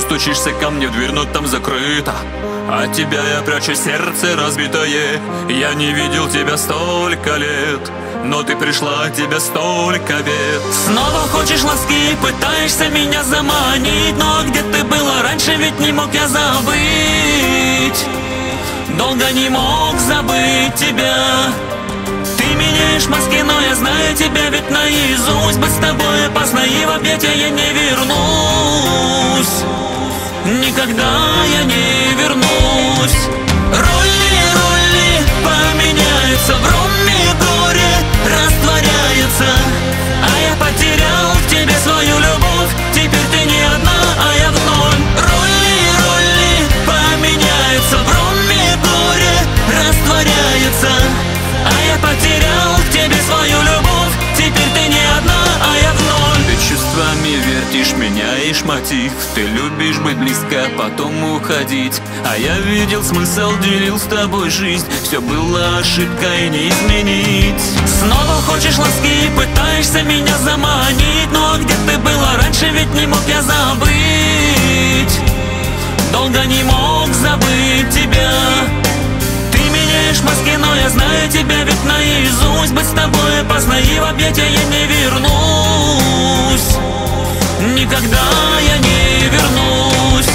стучишься ко мне в дверь, но там закрыто. От тебя я прячу сердце разбитое. Я не видел тебя столько лет, но ты пришла, тебе столько бед. Снова хочешь ласки, пытаешься меня заманить. Но где ты была раньше, ведь не мог я забыть. Долго не мог забыть тебя. Ты меняешь маски, но я знаю тебя ведь наизусть. Быть с тобой опасно, и в объятия я не вернусь. Никогда я не вернусь. Роли поменяются, в роме горе растворяется. А я потерял к тебе свою любовь. Теперь ты не одна, а я вновь. Роли поменяются, в роме горе растворяется. А я потерял к тебе свою любовь. Теперь ты не одна, а я вновь. Ты чувствами вертишь, меняешь мотив. Ты любишь быть близко, потом уходить. А я видел смысл, делил с тобой жизнь. Все было ошибкой, не изменить. Снова хочешь ласки, пытаешься меня заманить. Но где ты была раньше, ведь не мог я забыть. Долго не мог забыть тебя. Ты меняешь маски, но я знаю тебя ведь наизусть. Быть с тобой опасно, и в объятия я не вернусь. Никогда я не вернусь.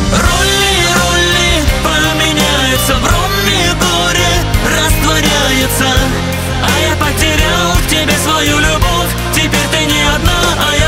Роли поменяются, в роме горе растворяется. А я потерял к тебе свою любовь. Теперь ты не одна, а я